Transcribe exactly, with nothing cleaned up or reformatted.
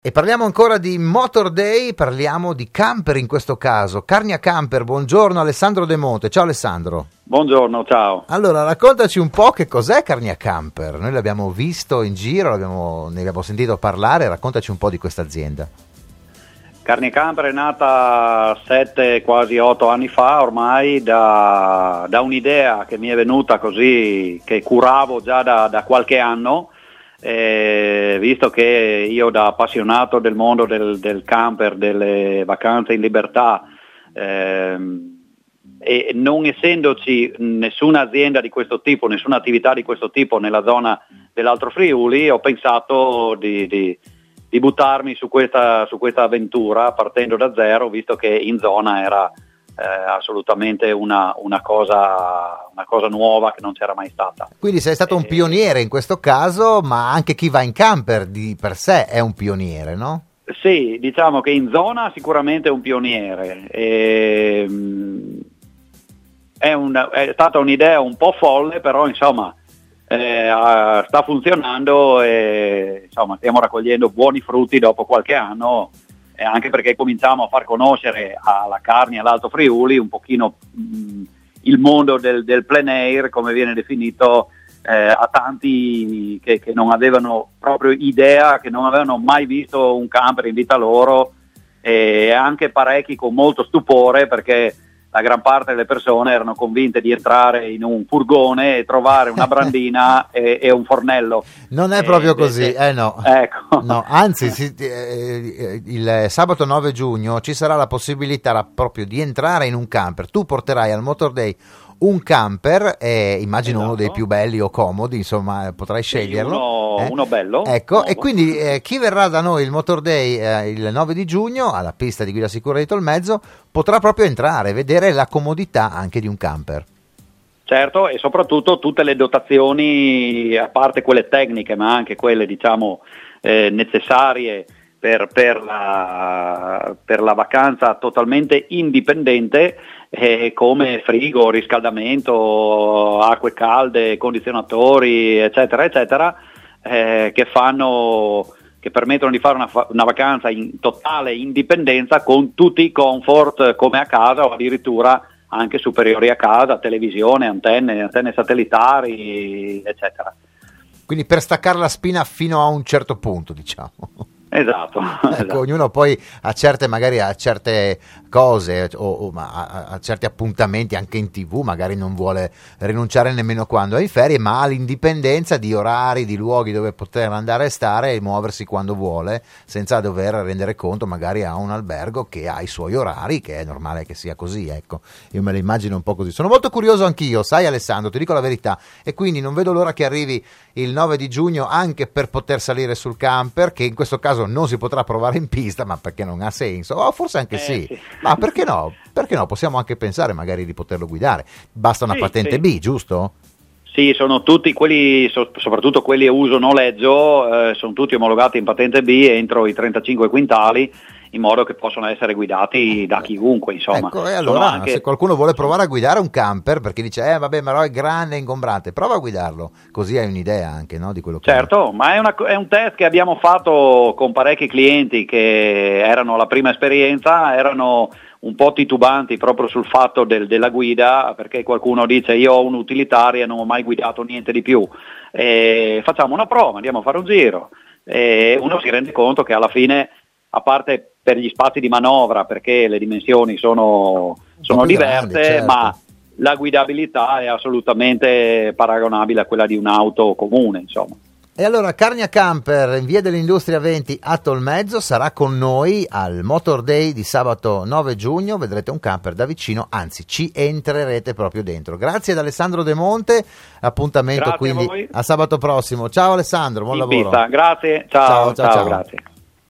E parliamo ancora di Motor Day, parliamo di camper in questo caso. Carnia Camper, buongiorno Alessandro De Monte. Ciao Alessandro. Buongiorno, ciao. Allora, raccontaci un po' che cos'è Carnia Camper. Noi l'abbiamo visto in giro, l'abbiamo, ne abbiamo sentito parlare, raccontaci un po' di questa azienda. Carnia Camper è nata sette, quasi otto anni fa ormai da, da un'idea che mi è venuta così, che curavo già da, da qualche anno. Eh, visto che io da appassionato del mondo del, del camper, delle vacanze in libertà, ehm, e non essendoci nessuna azienda di questo tipo, nessuna attività di questo tipo nella zona dell'Alto Friuli, ho pensato di, di, di buttarmi su questa, su questa avventura partendo da zero, visto che in zona era Eh, assolutamente una, una, cosa, una cosa nuova che non c'era mai stata. Quindi sei stato un eh, pioniere in questo caso, ma anche chi va in camper di per sé è un pioniere, no? Sì, diciamo che in zona sicuramente è un pioniere. E, è, un, è stata un'idea un po' folle, però insomma eh, sta funzionando e insomma stiamo raccogliendo buoni frutti dopo qualche anno. Anche perché cominciamo a far conoscere alla Carnia e all'Alto Friuli un pochino mh, il mondo del, del plein air, come viene definito, eh, a tanti che, che non avevano proprio idea, che non avevano mai visto un camper in vita loro, e anche parecchi con molto stupore, perché la gran parte delle persone erano convinte di entrare in un furgone e trovare una brandina e, e un fornello. Non è proprio eh, così, eh, eh no. Ecco. No, anzi, si, eh, il sabato nove giugno ci sarà la possibilità proprio di entrare in un camper. Tu porterai al Motor Day un camper, eh, immagino esatto. Uno dei più belli o comodi, insomma, potrai sceglierlo. Uno, eh? uno bello. Ecco, nuovo. E quindi eh, chi verrà da noi il Motor Day eh, il nove di giugno alla pista di Guida Sicura di Tolmezzo potrà proprio entrare, vedere la comodità anche di un camper. Certo, e soprattutto tutte le dotazioni, a parte quelle tecniche, ma anche quelle diciamo eh, necessarie per, per, la, per la vacanza totalmente indipendente, eh, come frigo, riscaldamento, acque calde, condizionatori, eccetera, eccetera, eh, che fanno, che permettono di fare una, una vacanza in totale indipendenza con tutti i comfort come a casa o addirittura anche superiori a casa, televisione, antenne, antenne satellitari, eccetera. Quindi per staccare la spina fino a un certo punto, diciamo. Esatto, ecco, esatto. Ognuno poi ha certe, magari a certe cose o, o a, a certi appuntamenti anche in tv, magari non vuole rinunciare nemmeno quando è in ferie, ma ha l'indipendenza di orari, di luoghi dove poter andare e stare e muoversi quando vuole, senza dover rendere conto magari a un albergo che ha i suoi orari, che è normale che sia così, ecco. Io me lo immagino un po' così. Sono molto curioso anch'io, sai Alessandro, ti dico la verità, e quindi non vedo l'ora che arrivi il nove di giugno anche per poter salire sul camper, che in questo caso non si potrà provare in pista, ma perché non ha senso, o forse anche eh, sì. sì, ma perché no? Perché no? Possiamo anche pensare magari di poterlo guidare, basta una sì, patente sì. B, giusto? Sì, sono tutti quelli, soprattutto quelli a uso noleggio, eh, sono tutti omologati in patente B entro i trentacinque quintali, in modo che possono essere guidati da chiunque, insomma. Ecco, e allora anche... se qualcuno vuole provare a guidare un camper, perché dice, eh vabbè, ma no, è grande, è ingombrante, prova a guidarlo, così hai un'idea anche, no, di quello che... Certo, è. ma è, una, è un test che abbiamo fatto con parecchi clienti che erano la prima esperienza, erano un po' titubanti proprio sul fatto del, della guida, perché qualcuno dice io ho un'utilitaria e non ho mai guidato niente di più, e facciamo una prova, andiamo a fare un giro, e uno si rende conto che alla fine, a parte per gli spazi di manovra, perché le dimensioni sono, sono diverse, grandi, certo. ma la guidabilità è assolutamente paragonabile a quella di un'auto comune, insomma. E allora Carnia Camper in via dell'Industria venti a Tolmezzo sarà con noi al Motor Day di sabato nove giugno, vedrete un camper da vicino, anzi ci entrerete proprio dentro. Grazie ad Alessandro De Monte, appuntamento Grazie quindi a, a sabato prossimo. Ciao Alessandro, buon in lavoro. Pista. Grazie, ciao, ciao, ciao, ciao, ciao. Grazie.